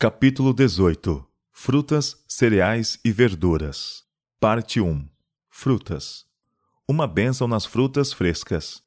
Capítulo 18. Frutas, cereais e verduras. Parte 1. Frutas. Uma bênção nas frutas frescas.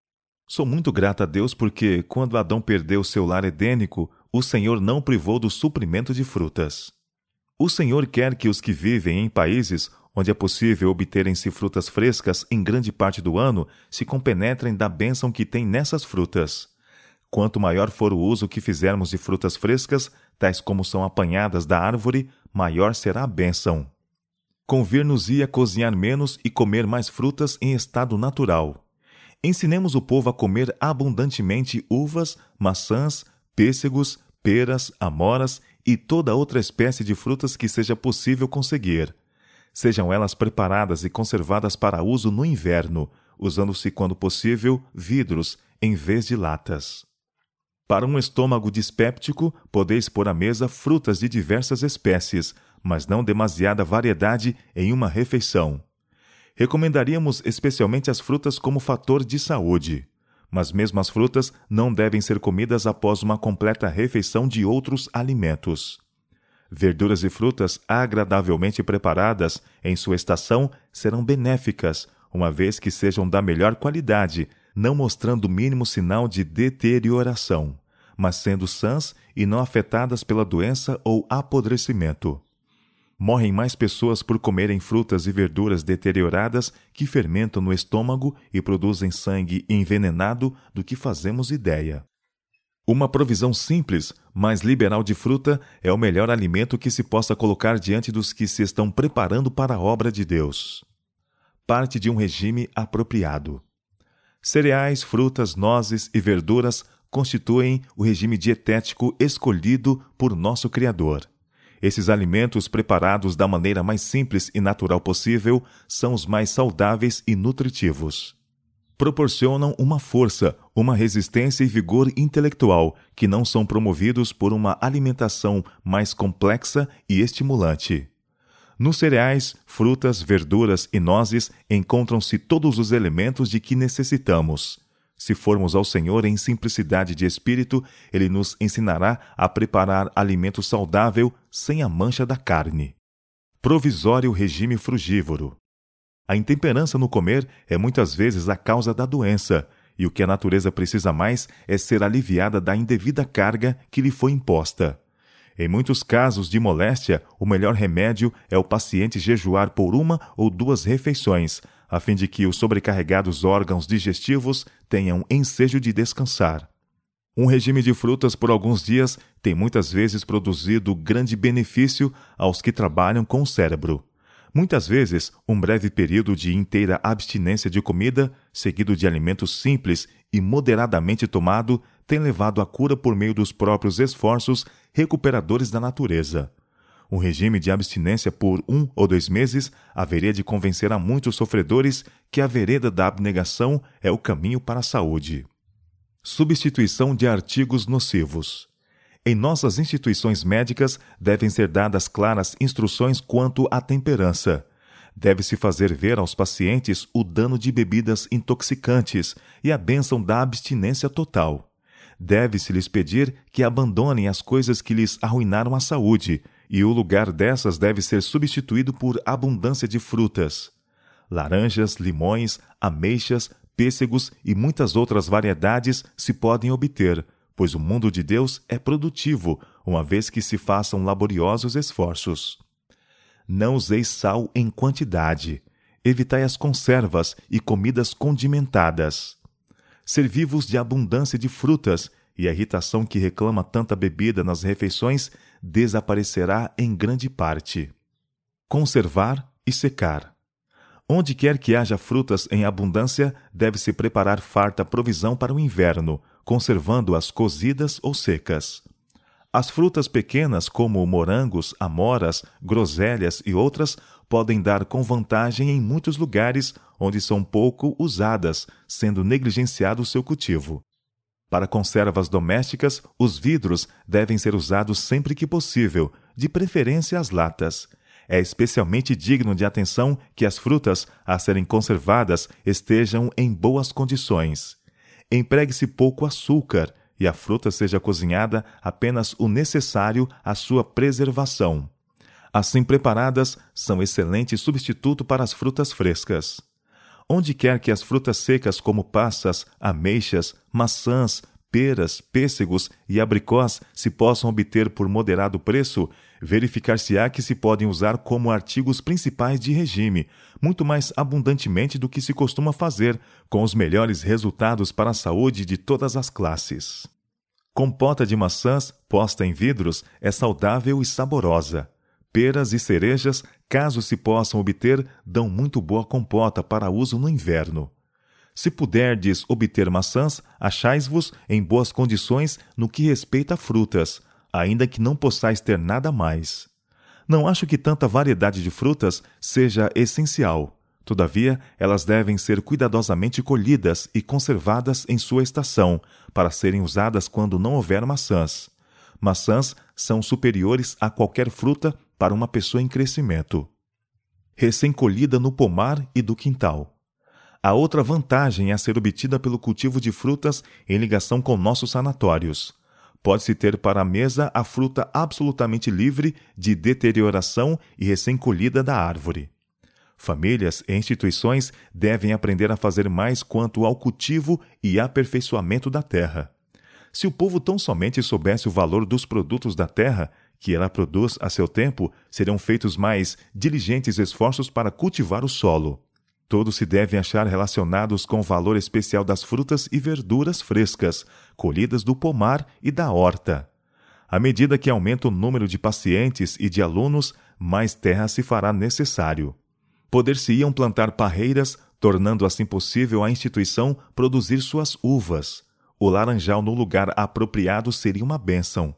Sou muito grata a Deus porque, quando Adão perdeu seu lar edênico, o Senhor não privou do suprimento de frutas. O Senhor quer que os que vivem em países onde é possível obterem-se frutas frescas em grande parte do ano se compenetrem da bênção que tem nessas frutas. Quanto maior for o uso que fizermos de frutas frescas, tais como são apanhadas da árvore, maior será a bênção. Convir-nos-ia cozinhar menos e comer mais frutas em estado natural. Ensinemos o povo a comer abundantemente uvas, maçãs, pêssegos, peras, amoras e toda outra espécie de frutas que seja possível conseguir. Sejam elas preparadas e conservadas para uso no inverno, usando-se, quando possível, vidros em vez de latas. Para um estômago dispéptico, podeis pôr à mesa frutas de diversas espécies, mas não demasiada variedade em uma refeição. Recomendaríamos especialmente as frutas como fator de saúde, mas mesmo as frutas não devem ser comidas após uma completa refeição de outros alimentos. Verduras e frutas agradavelmente preparadas em sua estação serão benéficas, uma vez que sejam da melhor qualidade, não mostrando o mínimo sinal de deterioração, mas sendo sãs e não afetadas pela doença ou apodrecimento. Morrem mais pessoas por comerem frutas e verduras deterioradas que fermentam no estômago e produzem sangue envenenado do que fazemos ideia. Uma provisão simples, mas liberal de fruta é o melhor alimento que se possa colocar diante dos que se estão preparando para a obra de Deus. Parte de um regime apropriado. Cereais, frutas, nozes e verduras constituem o regime dietético escolhido por nosso Criador. Esses alimentos, preparados da maneira mais simples e natural possível, são os mais saudáveis e nutritivos. Proporcionam uma força, uma resistência e vigor intelectual que não são promovidos por uma alimentação mais complexa e estimulante. Nos cereais, frutas, verduras e nozes encontram-se todos os elementos de que necessitamos. Se formos ao Senhor em simplicidade de espírito, Ele nos ensinará a preparar alimento saudável sem a mancha da carne. Provisório regime frugívoro. A intemperança no comer é muitas vezes a causa da doença, e o que a natureza precisa mais é ser aliviada da indevida carga que lhe foi imposta. Em muitos casos de moléstia, o melhor remédio é o paciente jejuar por 1 ou 2 refeições, a fim de que os sobrecarregados órgãos digestivos tenham ensejo de descansar. Um regime de frutas por alguns dias tem muitas vezes produzido grande benefício aos que trabalham com o cérebro. Muitas vezes, um breve período de inteira abstinência de comida, seguido de alimentos simples e moderadamente tomado, tem levado à cura por meio dos próprios esforços recuperadores da natureza. Um regime de abstinência por 1 ou 2 meses haveria de convencer a muitos sofredores que a vereda da abnegação é o caminho para a saúde. Substituição de artigos nocivos. Em nossas instituições médicas devem ser dadas claras instruções quanto à temperança. Deve-se fazer ver aos pacientes o dano de bebidas intoxicantes e a bênção da abstinência total. Deve-se-lhes pedir que abandonem as coisas que lhes arruinaram a saúde, e o lugar dessas deve ser substituído por abundância de frutas. Laranjas, limões, ameixas, pêssegos e muitas outras variedades se podem obter, pois o mundo de Deus é produtivo, uma vez que se façam laboriosos esforços. Não useis sal em quantidade. Evitai as conservas e comidas condimentadas. Servi-vos de abundância de frutas, e a irritação que reclama tanta bebida nas refeições desaparecerá em grande parte. Conservar e secar. Onde quer que haja frutas em abundância, deve-se preparar farta provisão para o inverno, conservando-as cozidas ou secas. As frutas pequenas, como morangos, amoras, groselhas e outras, podem dar com vantagem em muitos lugares onde são pouco usadas, sendo negligenciado o seu cultivo. Para conservas domésticas, os vidros devem ser usados sempre que possível, de preferência as latas. É especialmente digno de atenção que as frutas, a serem conservadas, estejam em boas condições. Empregue-se pouco açúcar, e a fruta seja cozinhada apenas o necessário à sua preservação. Assim preparadas, são excelente substituto para as frutas frescas. Onde quer que as frutas secas como passas, ameixas, maçãs, peras, pêssegos e abricós se possam obter por moderado preço, verificar-se-á que se podem usar como artigos principais de regime, muito mais abundantemente do que se costuma fazer, com os melhores resultados para a saúde de todas as classes. Compota de maçãs, posta em vidros, é saudável e saborosa. Peras e cerejas, caso se possam obter, dão muito boa compota para uso no inverno. Se puderdes obter maçãs, achais-vos em boas condições no que respeita a frutas, ainda que não possais ter nada mais. Não acho que tanta variedade de frutas seja essencial. Todavia, elas devem ser cuidadosamente colhidas e conservadas em sua estação, para serem usadas quando não houver maçãs. Maçãs são superiores a qualquer fruta para uma pessoa em crescimento. Recém-colhida no pomar e do quintal. A outra vantagem é a ser obtida pelo cultivo de frutas em ligação com nossos sanatórios. Pode-se ter para a mesa a fruta absolutamente livre de deterioração e recém-colhida da árvore. Famílias e instituições devem aprender a fazer mais quanto ao cultivo e aperfeiçoamento da terra. Se o povo tão somente soubesse o valor dos produtos da terra, que ela produz a seu tempo, seriam feitos mais diligentes esforços para cultivar o solo. Todos se devem achar relacionados com o valor especial das frutas e verduras frescas, colhidas do pomar e da horta. À medida que aumenta o número de pacientes e de alunos, mais terra se fará necessário. Poder-se-iam plantar parreiras, tornando assim possível à instituição produzir suas uvas. O laranjal no lugar apropriado seria uma bênção.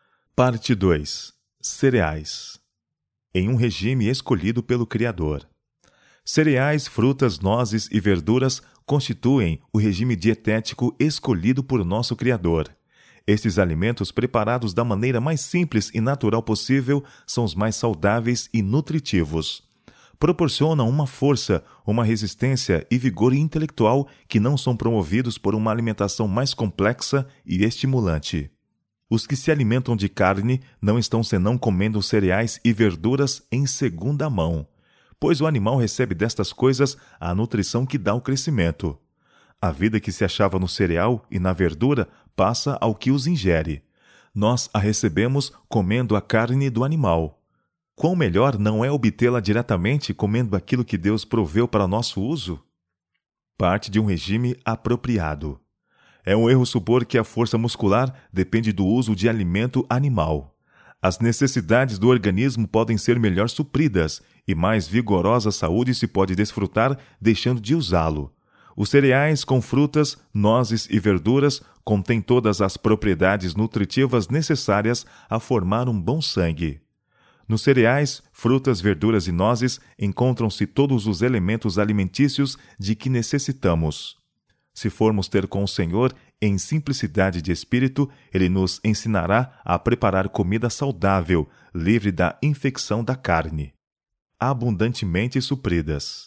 Parte 2. Cereais. Em um regime escolhido pelo Criador. Cereais, frutas, nozes e verduras constituem o regime dietético escolhido por nosso Criador. Estes alimentos, preparados da maneira mais simples e natural possível, são os mais saudáveis e nutritivos. Proporcionam uma força, uma resistência e vigor intelectual que não são promovidos por uma alimentação mais complexa e estimulante. Os que se alimentam de carne não estão senão comendo cereais e verduras em segunda mão, pois o animal recebe destas coisas a nutrição que dá o crescimento. A vida que se achava no cereal e na verdura passa ao que os ingere. Nós a recebemos comendo a carne do animal. Quão melhor não é obtê-la diretamente comendo aquilo que Deus proveu para nosso uso? Parte de um regime apropriado. É um erro supor que a força muscular depende do uso de alimento animal. As necessidades do organismo podem ser melhor supridas e mais vigorosa saúde se pode desfrutar deixando de usá-lo. Os cereais com frutas, nozes e verduras contêm todas as propriedades nutritivas necessárias a formar um bom sangue. Nos cereais, frutas, verduras e nozes encontram-se todos os elementos alimentícios de que necessitamos. Se formos ter com o Senhor em simplicidade de espírito, Ele nos ensinará a preparar comida saudável, livre da infecção da carne. Abundantemente supridas.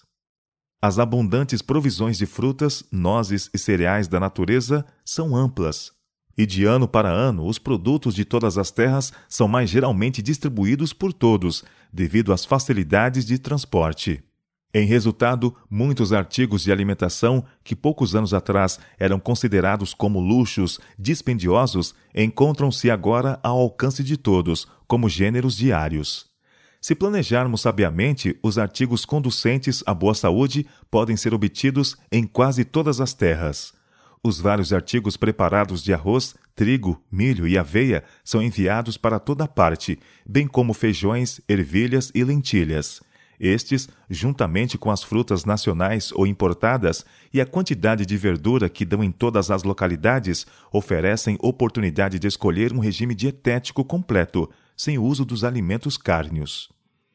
As abundantes provisões de frutas, nozes e cereais da natureza são amplas. E de ano para ano, os produtos de todas as terras são mais geralmente distribuídos por todos, devido às facilidades de transporte. Em resultado, muitos artigos de alimentação que poucos anos atrás eram considerados como luxos dispendiosos encontram-se agora ao alcance de todos, como gêneros diários. Se planejarmos sabiamente, os artigos conducentes à boa saúde podem ser obtidos em quase todas as terras. Os vários artigos preparados de arroz, trigo, milho e aveia são enviados para toda parte, bem como feijões, ervilhas e lentilhas. Estes, juntamente com as frutas nacionais ou importadas e a quantidade de verdura que dão em todas as localidades, oferecem oportunidade de escolher um regime dietético completo, sem o uso dos alimentos cárneos.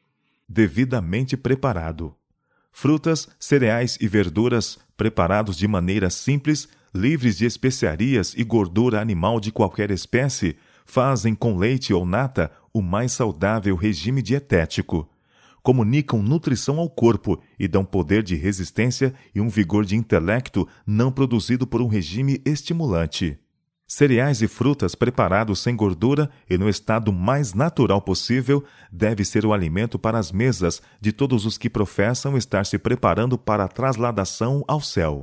Devidamente preparado. Frutas, cereais e verduras preparados de maneira simples, livres de especiarias e gordura animal de qualquer espécie, fazem com leite ou nata o mais saudável regime dietético. Comunicam nutrição ao corpo e dão poder de resistência e um vigor de intelecto não produzido por um regime estimulante. Cereais e frutas preparados sem gordura e no estado mais natural possível deve ser o alimento para as mesas de todos os que professam estar se preparando para a trasladação ao céu.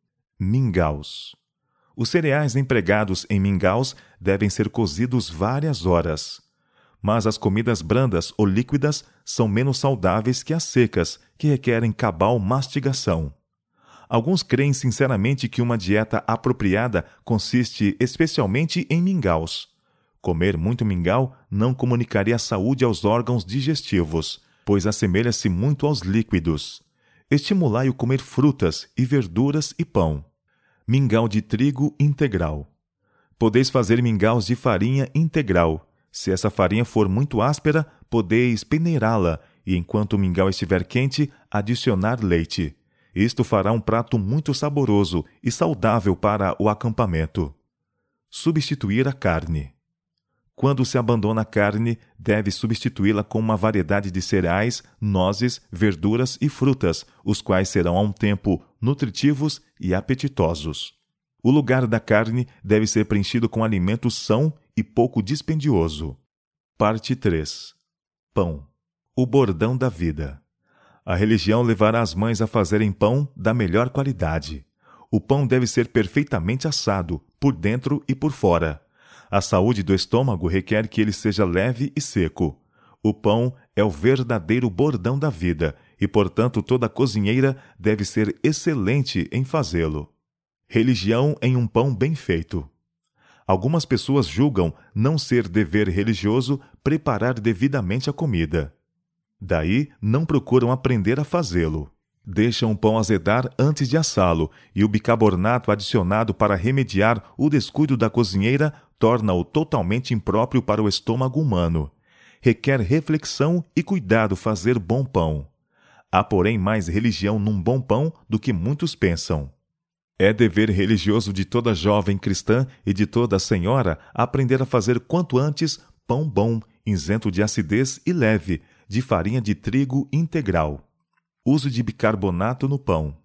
Mingaus. Os cereais empregados em mingaus devem ser cozidos várias horas. Mas as comidas brandas ou líquidas são menos saudáveis que as secas, que requerem cabal mastigação. Alguns creem sinceramente que uma dieta apropriada consiste especialmente em mingaus. Comer muito mingau não comunicaria saúde aos órgãos digestivos, pois assemelha-se muito aos líquidos. Estimulai o comer frutas e verduras e pão. Mingau de trigo integral. Podeis fazer mingaus de farinha integral. Se essa farinha for muito áspera, podeis peneirá-la e, enquanto o mingau estiver quente, adicionar leite. Isto fará um prato muito saboroso e saudável para o acampamento. Substituir a carne. Quando se abandona a carne, deve substituí-la com uma variedade de cereais, nozes, verduras e frutas, os quais serão a um tempo nutritivos e apetitosos. O lugar da carne deve ser preenchido com alimento são e pouco dispendioso. Parte 3. Pão. O bordão da vida. A religião levará as mães a fazerem pão da melhor qualidade. O pão deve ser perfeitamente assado, por dentro e por fora. A saúde do estômago requer que ele seja leve e seco. O pão é o verdadeiro bordão da vida e, portanto, toda cozinheira deve ser excelente em fazê-lo. Religião em um pão bem feito. Algumas pessoas julgam não ser dever religioso preparar devidamente a comida. Daí, não procuram aprender a fazê-lo. Deixam o pão azedar antes de assá-lo, e o bicarbonato adicionado para remediar o descuido da cozinheira torna-o totalmente impróprio para o estômago humano. Requer reflexão e cuidado fazer bom pão. Há, porém, mais religião num bom pão do que muitos pensam. É dever religioso de toda jovem cristã e de toda senhora aprender a fazer quanto antes pão bom, isento de acidez e leve, de farinha de trigo integral. Uso de bicarbonato no pão.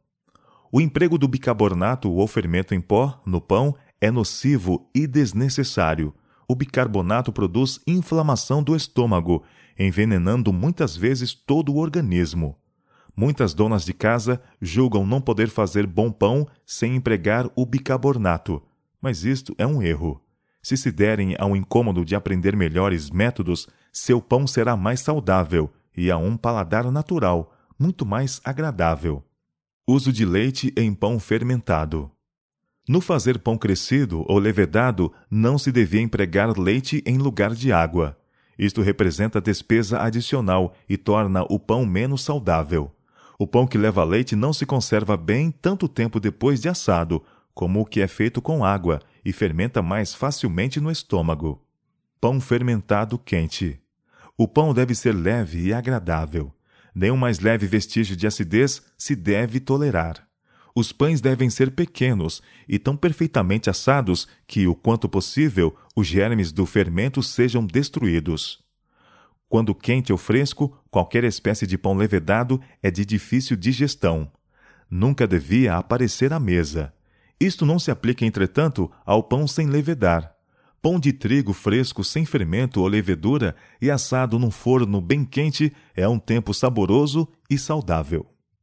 O emprego do bicarbonato ou fermento em pó no pão é nocivo e desnecessário. O bicarbonato produz inflamação do estômago, envenenando muitas vezes todo o organismo. Muitas donas de casa julgam não poder fazer bom pão sem empregar o bicarbonato, mas isto é um erro. Se derem ao incômodo de aprender melhores métodos, seu pão será mais saudável e a um paladar natural, muito mais agradável. Uso de leite em pão fermentado. No fazer pão crescido ou levedado, não se devia empregar leite em lugar de água. Isto representa despesa adicional e torna o pão menos saudável. O pão que leva leite não se conserva bem tanto tempo depois de assado, como o que é feito com água, e fermenta mais facilmente no estômago. Pão fermentado quente. O pão deve ser leve e agradável. Nenhum mais leve vestígio de acidez se deve tolerar. Os pães devem ser pequenos e tão perfeitamente assados que, o quanto possível, os germes do fermento sejam destruídos. Quando quente ou fresco, qualquer espécie de pão levedado é de difícil digestão. Nunca devia aparecer à mesa. Isto não se aplica, entretanto, ao pão sem levedar. Pão de trigo fresco sem fermento ou levedura e assado num forno bem quente é um tempo saboroso e saudável.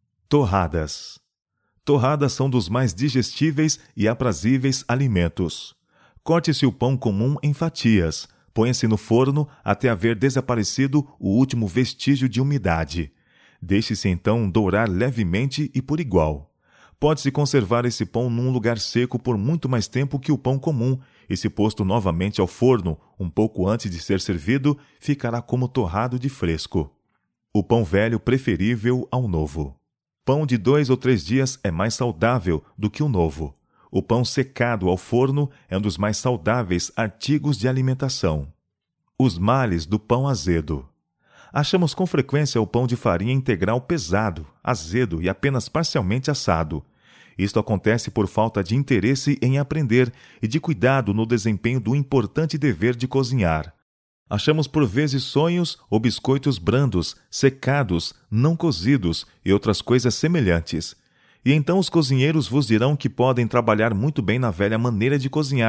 Torradas. Torradas são dos mais digestíveis e aprazíveis alimentos. Corte-se o pão comum em fatias. Põe-se no forno até haver desaparecido o último vestígio de umidade. Deixe-se então dourar levemente e por igual. Pode-se conservar esse pão num lugar seco por muito mais tempo que o pão comum, e se posto novamente ao forno, um pouco antes de ser servido, ficará como torrado de fresco. O pão velho preferível ao novo. Pão de 2 ou 3 dias é mais saudável do que o novo. O pão secado ao forno é um dos mais saudáveis artigos de alimentação. Os males do pão azedo. Achamos com frequência o pão de farinha integral pesado, azedo e apenas parcialmente assado. Isto acontece por falta de interesse em aprender e de cuidado no desempenho do importante dever de cozinhar. Achamos por vezes sonhos ou biscoitos brandos, secados, não cozidos e outras coisas semelhantes. E então os cozinheiros vos dirão que podem trabalhar muito bem na velha maneira de cozinhar,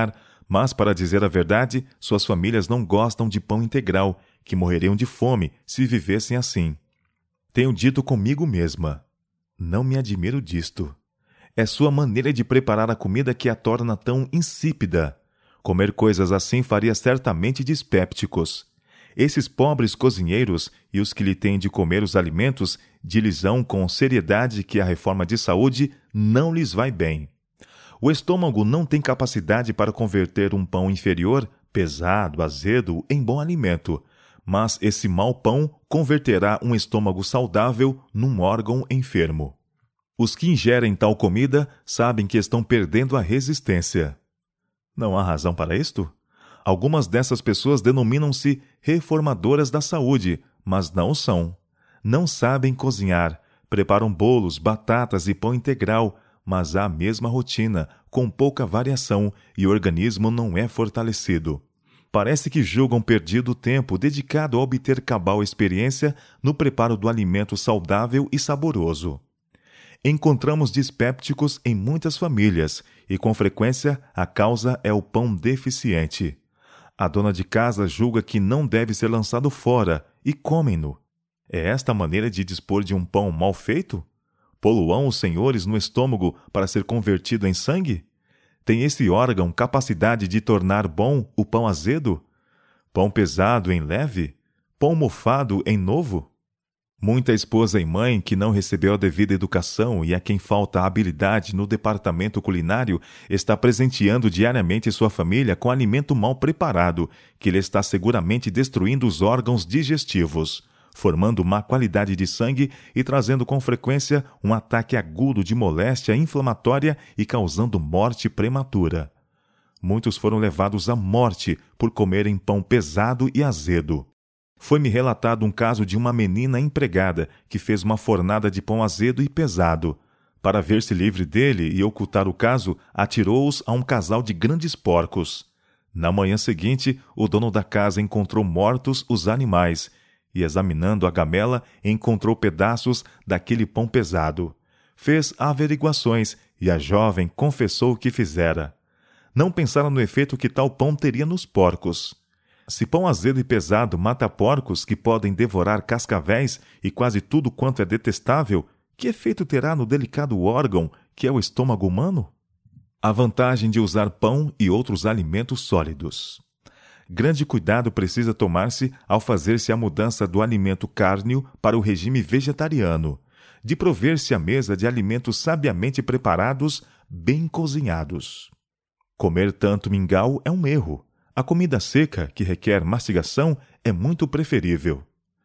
Mas, para dizer a verdade, suas famílias não gostam de pão integral, que morreriam de fome se vivessem assim. Tenho dito comigo mesma: não me admiro disto. É sua maneira de preparar a comida que a torna tão insípida. Comer coisas assim faria certamente dispépticos. Esses pobres cozinheiros e os que lhe têm de comer os alimentos dilizam com seriedade que a reforma de saúde não lhes vai bem. O estômago não tem capacidade para converter um pão inferior, pesado, azedo, em bom alimento, mas esse mau pão converterá um estômago saudável num órgão enfermo. Os que ingerem tal comida sabem que estão perdendo a resistência. Não há razão para isto? Algumas dessas pessoas denominam-se reformadoras da saúde, mas não o são. Não sabem cozinhar, preparam bolos, batatas e pão integral, mas há a mesma rotina, com pouca variação, e o organismo não é fortalecido. Parece que julgam perdido o tempo dedicado a obter cabal experiência no preparo do alimento saudável e saboroso. Encontramos dispépticos em muitas famílias, e com frequência a causa é o pão deficiente. A dona de casa julga que não deve ser lançado fora, e comem-no. É esta a maneira de dispor de um pão mal feito? Poluam os senhores no estômago para ser convertido em sangue? Tem esse órgão capacidade de tornar bom o pão azedo? Pão pesado em leve? Pão mofado em novo? Muita esposa e mãe que não recebeu a devida educação e a quem falta habilidade no departamento culinário está presenteando diariamente sua família com alimento mal preparado, que lhe está seguramente destruindo os órgãos digestivos, formando má qualidade de sangue e trazendo com frequência um ataque agudo de moléstia inflamatória e causando morte prematura. Muitos foram levados à morte por comerem pão pesado e azedo. Foi-me relatado um caso de uma menina empregada que fez uma fornada de pão azedo e pesado. Para ver-se livre dele e ocultar o caso, atirou-os a um casal de grandes porcos. Na manhã seguinte, o dono da casa encontrou mortos os animais e, examinando a gamela, encontrou pedaços daquele pão pesado. Fez averiguações e a jovem confessou o que fizera. Não pensaram no efeito que tal pão teria nos porcos. Se pão azedo e pesado mata porcos que podem devorar cascavéis e quase tudo quanto é detestável, que efeito terá no delicado órgão que é o estômago humano? A vantagem de usar pão e outros alimentos sólidos. Grande cuidado precisa tomar-se ao fazer-se a mudança do alimento cárneo para o regime vegetariano, de prover-se à mesa de alimentos sabiamente preparados, bem cozinhados. Comer tanto mingau é um erro. A comida seca, que requer mastigação, é muito preferível.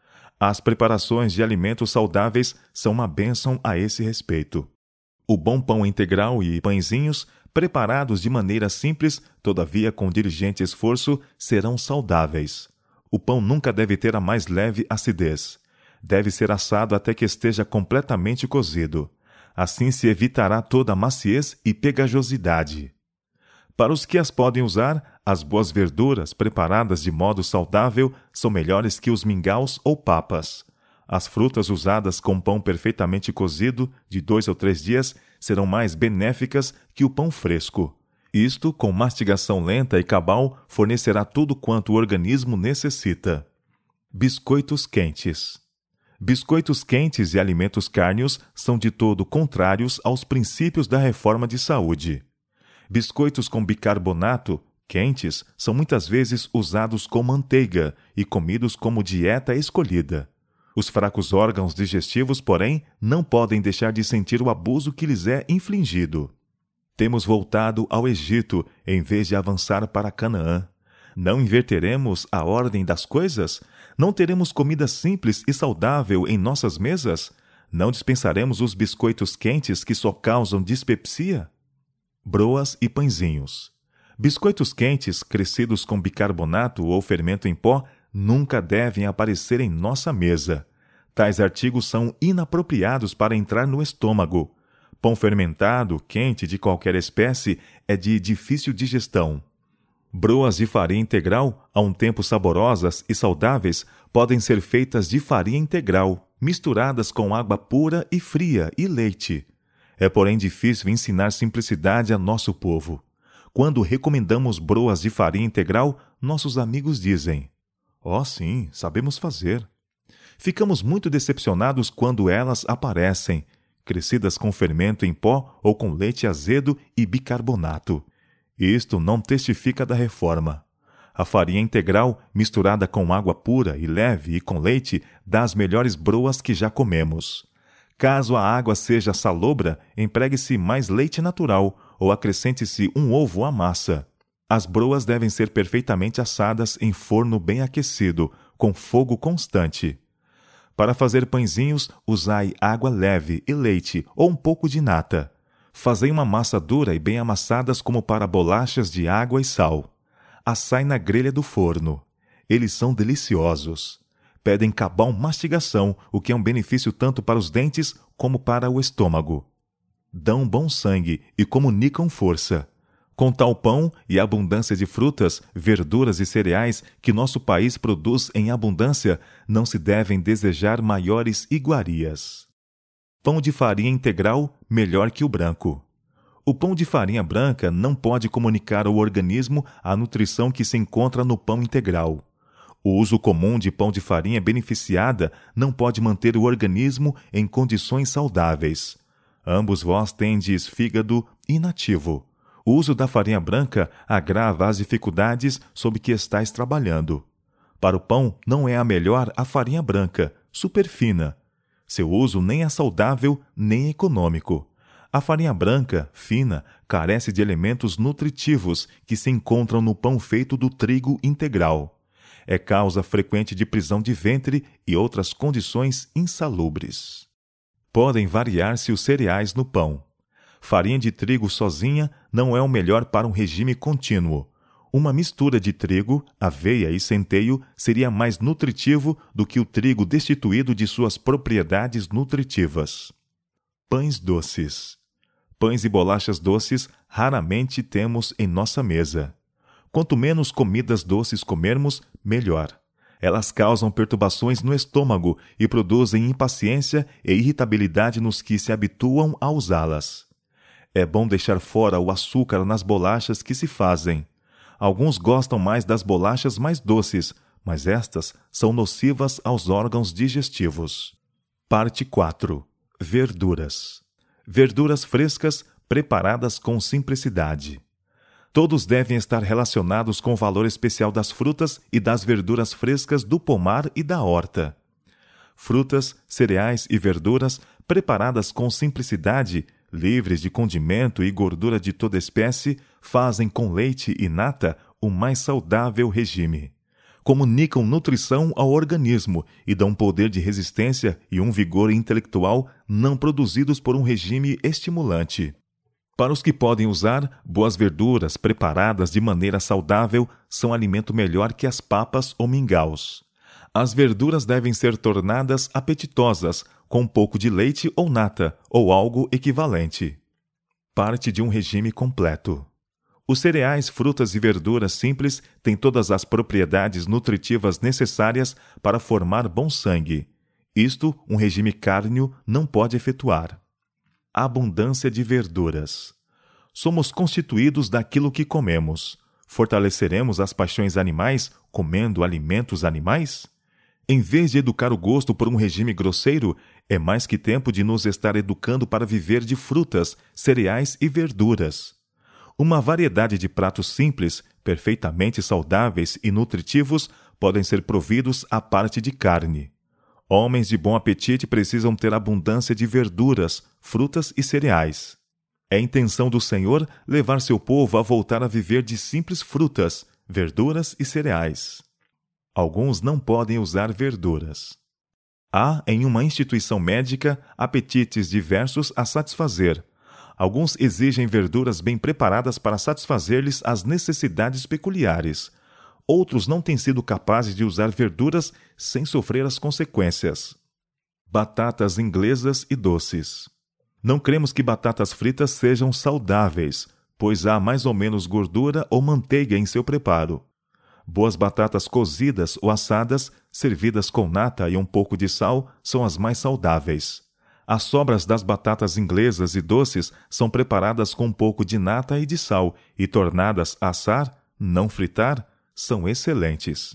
As preparações de alimentos saudáveis são uma bênção a esse respeito. O bom pão integral e pãezinhos, preparados de maneira simples, todavia com diligente esforço, serão saudáveis. O pão nunca deve ter a mais leve acidez. Deve ser assado até que esteja completamente cozido. Assim se evitará toda a maciez e pegajosidade. Para os que as podem usar, as boas verduras preparadas de modo saudável são melhores que os mingaus ou papas. As frutas usadas com pão perfeitamente cozido, de 2 ou 3 dias, serão mais benéficas que o pão fresco. Isto, com mastigação lenta e cabal, fornecerá tudo quanto o organismo necessita. Biscoitos quentes. Biscoitos quentes e alimentos cárneos são de todo contrários aos princípios da reforma de saúde. Biscoitos com bicarbonato, quentes, são muitas vezes usados com manteiga e comidos como dieta escolhida. Os fracos órgãos digestivos, porém, não podem deixar de sentir o abuso que lhes é infligido. Temos voltado ao Egito, em vez de avançar para Canaã. Não inverteremos a ordem das coisas? Não teremos comida simples e saudável em nossas mesas? Não dispensaremos os biscoitos quentes que só causam dispepsia? Broas e pãezinhos. Biscoitos quentes, crescidos com bicarbonato ou fermento em pó, nunca devem aparecer em nossa mesa. Tais artigos são inapropriados para entrar no estômago. Pão fermentado, quente, de qualquer espécie, é de difícil digestão. Broas de farinha integral, a um tempo saborosas e saudáveis, podem ser feitas de farinha integral, misturadas com água pura e fria e leite. É, porém, difícil ensinar simplicidade a nosso povo. Quando recomendamos broas de farinha integral, nossos amigos dizem: "Oh, sim, sabemos fazer." Ficamos muito decepcionados quando elas aparecem, crescidas com fermento em pó ou com leite azedo e bicarbonato. Isto não testifica da reforma. A farinha integral, misturada com água pura e leve e com leite, dá as melhores broas que já comemos. Caso a água seja salobra, empregue-se mais leite natural ou acrescente-se um ovo à massa. As broas devem ser perfeitamente assadas em forno bem aquecido, com fogo constante. Para fazer pãezinhos, usai água leve e leite ou um pouco de nata. Fazei uma massa dura e bem amassadas como para bolachas de água e sal. Assai na grelha do forno. Eles são deliciosos. Pedem cabal mastigação, o que é um benefício tanto para os dentes como para o estômago. Dão bom sangue e comunicam força. Com tal pão e abundância de frutas, verduras e cereais que nosso país produz em abundância, não se devem desejar maiores iguarias. Pão de farinha integral, melhor que o branco. O pão de farinha branca não pode comunicar ao organismo a nutrição que se encontra no pão integral. O uso comum de pão de farinha beneficiada não pode manter o organismo em condições saudáveis. Ambos vós tendes fígado inativo. O uso da farinha branca agrava as dificuldades sob que estáis trabalhando. Para o pão não é a melhor a farinha branca, superfina. Seu uso nem é saudável nem econômico. A farinha branca, fina, carece de elementos nutritivos que se encontram no pão feito do trigo integral. É causa frequente de prisão de ventre e outras condições insalubres. Podem variar-se os cereais no pão. Farinha de trigo sozinha não é o melhor para um regime contínuo. Uma mistura de trigo, aveia e centeio seria mais nutritivo do que o trigo destituído de suas propriedades nutritivas. Pães doces. Pães e bolachas doces raramente temos em nossa mesa. Quanto menos comidas doces comermos, melhor. Elas causam perturbações no estômago e produzem impaciência e irritabilidade nos que se habituam a usá-las. É bom deixar fora o açúcar nas bolachas que se fazem. Alguns gostam mais das bolachas mais doces, mas estas são nocivas aos órgãos digestivos. Parte 4. Verduras. Verduras frescas preparadas com simplicidade. Todos devem estar relacionados com o valor especial das frutas e das verduras frescas do pomar e da horta. Frutas, cereais e verduras preparadas com simplicidade, livres de condimento e gordura de toda espécie, fazem com leite e nata o mais saudável regime. Comunicam nutrição ao organismo e dão poder de resistência e um vigor intelectual não produzidos por um regime estimulante. Para os que podem usar, boas verduras preparadas de maneira saudável são alimento melhor que as papas ou mingaus. As verduras devem ser tornadas apetitosas com um pouco de leite ou nata, ou algo equivalente. Parte de um regime completo. Os cereais, frutas e verduras simples têm todas as propriedades nutritivas necessárias para formar bom sangue. Isto, um regime cárneo não pode efetuar. Abundância de verduras. Somos constituídos daquilo que comemos. Fortaleceremos as paixões animais comendo alimentos animais? Em vez de educar o gosto por um regime grosseiro, é mais que tempo de nos estar educando para viver de frutas, cereais e verduras. Uma variedade de pratos simples, perfeitamente saudáveis e nutritivos, podem ser providos à parte de carne. Homens de bom apetite precisam ter abundância de verduras, frutas e cereais. É intenção do Senhor levar seu povo a voltar a viver de simples frutas, verduras e cereais. Alguns não podem usar verduras. Há, em uma instituição médica, apetites diversos a satisfazer. Alguns exigem verduras bem preparadas para satisfazer-lhes as necessidades peculiares. Outros não têm sido capazes de usar verduras sem sofrer as consequências. Batatas inglesas e doces. Não cremos que batatas fritas sejam saudáveis, pois há mais ou menos gordura ou manteiga em seu preparo. Boas batatas cozidas ou assadas, servidas com nata e um pouco de sal, são as mais saudáveis. As sobras das batatas inglesas e doces são preparadas com um pouco de nata e de sal e tornadas a assar, não fritar, são excelentes.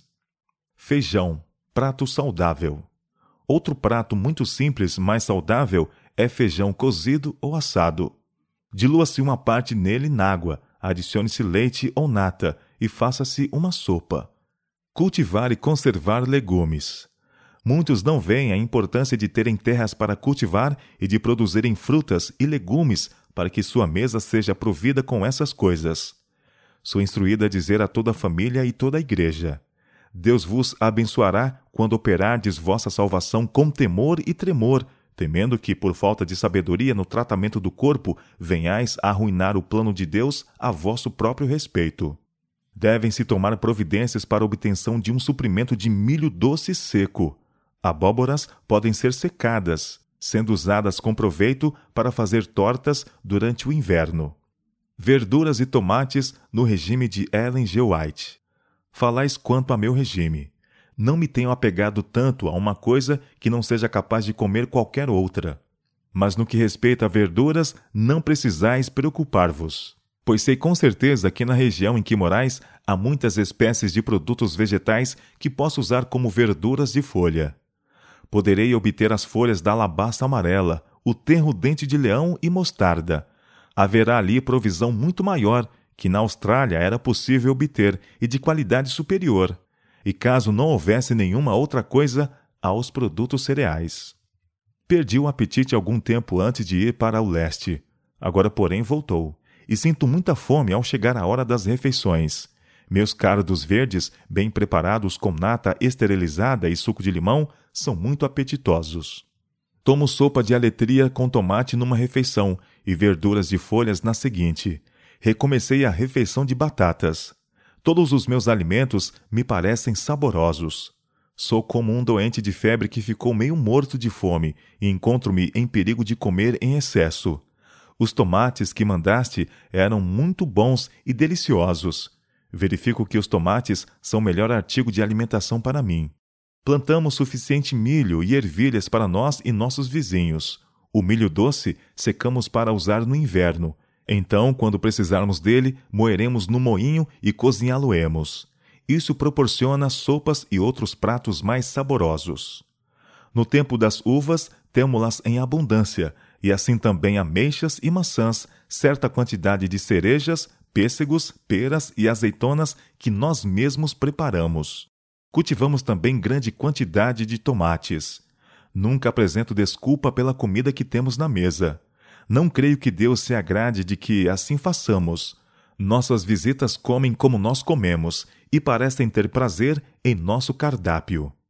Feijão, prato saudável. Outro prato muito simples, mas saudável, é feijão cozido ou assado. Dilua-se uma parte nele na água, adicione-se leite ou nata e faça-se uma sopa. Cultivar e conservar legumes. Muitos não veem a importância de terem terras para cultivar e de produzirem frutas e legumes para que sua mesa seja provida com essas coisas. Sou instruído a dizer a toda a família e toda a igreja: Deus vos abençoará quando operardes vossa salvação com temor e tremor, temendo que, por falta de sabedoria no tratamento do corpo, venhais a arruinar o plano de Deus a vosso próprio respeito. Devem-se tomar providências para a obtenção de um suprimento de milho doce seco. Abóboras podem ser secadas, sendo usadas com proveito para fazer tortas durante o inverno. Verduras e tomates no regime de Ellen G. White. Falais quanto a meu regime. Não me tenho apegado tanto a uma coisa que não seja capaz de comer qualquer outra. Mas no que respeita a verduras, não precisais preocupar-vos. Pois sei com certeza que na região em que morais há muitas espécies de produtos vegetais que posso usar como verduras de folha. Poderei obter as folhas da alabasta amarela, o tenro dente de leão e mostarda. Haverá ali provisão muito maior, que na Austrália era possível obter e de qualidade superior. E caso não houvesse nenhuma outra coisa, aos produtos cereais. Perdi o apetite algum tempo antes de ir para o leste. Agora, porém, voltou. E sinto muita fome ao chegar a hora das refeições. Meus cardos verdes, bem preparados com nata esterilizada e suco de limão, são muito apetitosos. Tomo sopa de aletria com tomate numa refeição e verduras de folhas na seguinte. Recomecei a refeição de batatas. Todos os meus alimentos me parecem saborosos. Sou como um doente de febre que ficou meio morto de fome e encontro-me em perigo de comer em excesso. Os tomates que mandaste eram muito bons e deliciosos. Verifico que os tomates são o melhor artigo de alimentação para mim. Plantamos suficiente milho e ervilhas para nós e nossos vizinhos. O milho doce secamos para usar no inverno. Então, quando precisarmos dele, moeremos no moinho e cozinhá-lo-emos. Isso proporciona sopas e outros pratos mais saborosos. No tempo das uvas, temo-las em abundância, e assim também ameixas e maçãs, certa quantidade de cerejas, pêssegos, peras e azeitonas que nós mesmos preparamos. Cultivamos também grande quantidade de tomates. Nunca apresento desculpa pela comida que temos na mesa. Não creio que Deus se agrade de que assim façamos. Nossas visitas comem como nós comemos e parecem ter prazer em nosso cardápio.